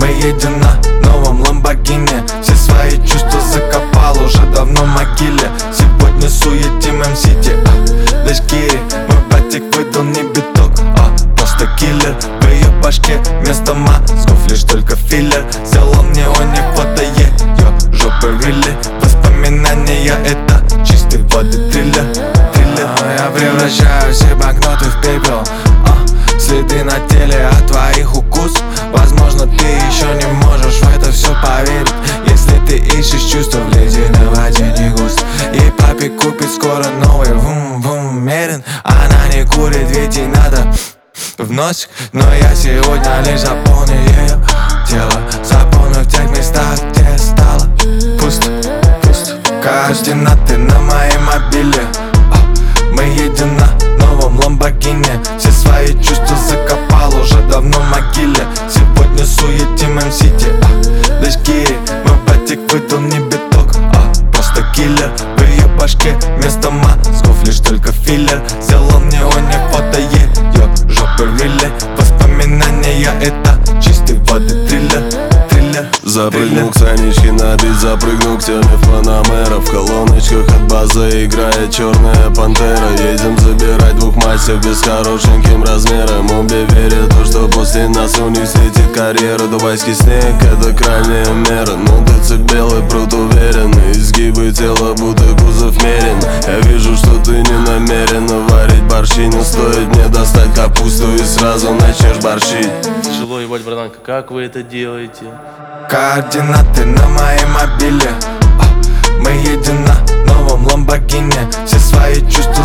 едем на новом Ламборгини. Все свои чувства закопал уже давно в могиле. Сегодня суетим МСити, дождь Кири. Мой братик выдал не биток, просто киллер. В ее башке вместо мозгов лишь только филлер. Сделал мне он не фото, ее жопы рили. Воспоминания это чистой воды триллер. Я превращаю все банкноты в пепел. Следы на теле от твоих укусов. Возможно, ты еще не можешь в это все поверить. Если ты ищешь чувства в ледяной воде, не густо. Ей папе купит скоро новый вум-вум мерин. Она не курит, ведь ей надо в носик. Но я сегодня лишь заполню ее тело. Запомню в тех местах, где стало пусто, пусто. Координаты на моей мобиле. Мы едем на новом Ламборгини. Все свои чувства закопал уже давно в могиле. Сегодня суетим МСити, дождь Кири. Мой братик выдал не биток, просто киллер. В ее башке вместо мозгов лишь только филлер. Сделал мне он не фото, ее жопы рили. Воспоминания это чистой воды триллер. Запрыгнул к Санечке на бит, запрыгнул к теме в Панамера. В колоночках от базы играет черная пантера. Едем забирать двух мастер без хорошеньким размером. Обе верят то, что после нас у них светит карьера. Дубайский снег это крайняя мера. Но ДЦ белый пруд уверенный. Изгибы тела будто кузов мерен. Я вижу, что ты не намерена варить борщи. Но стоит мне достать капусту и сразу начнешь борщить. Тяжело ебать, братанка, как вы это делаете? Координаты на моей мобиле. Мы едем на новом Ламборгини. Все свои чувства